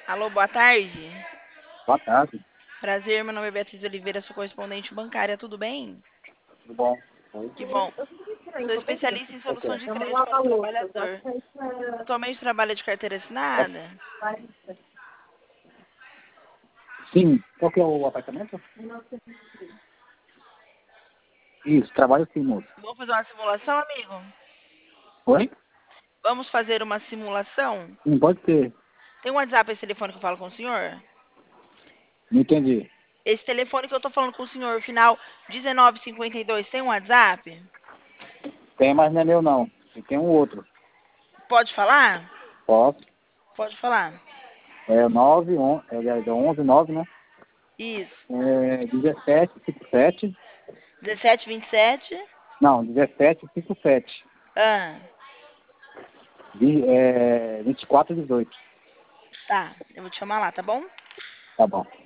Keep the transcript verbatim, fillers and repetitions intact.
Alô, boa tarde. Boa tarde, Prazer, meu nome é Beatriz Oliveira, sou correspondente bancária, tudo bem? tudo bom? Oi? Que bom. Sou especialista em Ok. solução de crédito para o trabalhador. Atualmente trabalha de carteira assinada? Sim, qual que é o apartamento? Isso, trabalho sim, moço. Vamos fazer uma simulação, amigo? Oi? Vamos fazer uma simulação? Sim, pode ser. Tem um WhatsApp esse telefone que eu falo com o senhor? Não entendi. Esse telefone que eu tô falando com o senhor, final dezenove cinquenta e dois, tem um WhatsApp? Tem, mas não é meu não. E tem um outro. Pode falar? Posso. Pode falar. É nove, on, é onze, nove, né? Isso. É dezessete, cinquenta e sete. dezessete vinte e sete. Não, dezessete, cinquenta e sete. Ah, Vi- É, vinte e quatro, dezoito. tá. Eu vou te chamar lá, tá bom? Tá bom.